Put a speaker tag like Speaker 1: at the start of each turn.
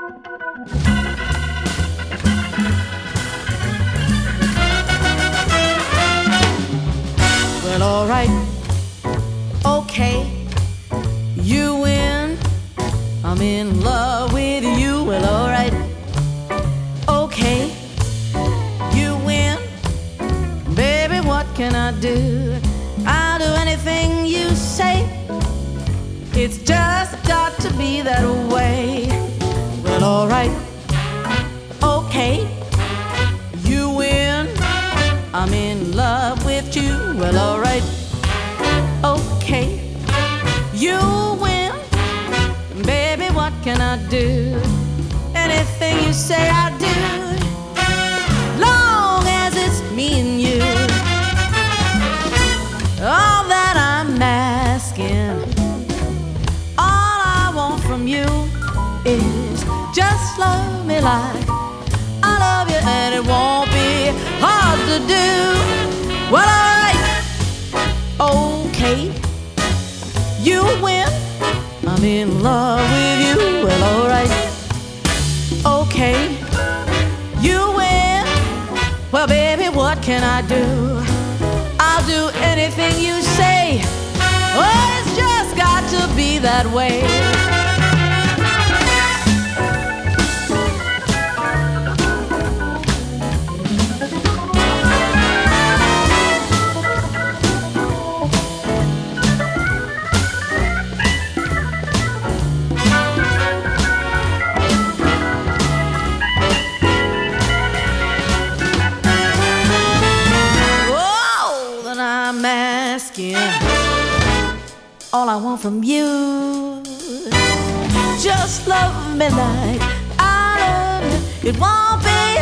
Speaker 1: Well, alright, okay, you win. I'm in love with you. Well, alright, okay, you win. Baby, what can I do? I'll do anything you say. It's just got to be that way. Well, alright, okay, you win. I'm in love with you. Well, alright, okay, you win. Baby, what can I do? Anything you say I do, long as it's me and you. All that I'm asking, all I want from you is just love me like I love you, and it won't be hard to do. Well, alright, okay, you win. I'm in love with you. Well, alright, okay, you win. Well, baby, what can I do? I'll do anything you say. Oh, it's just got to be that way. I'm asking, all I want from you, just love me like I love you. It won't be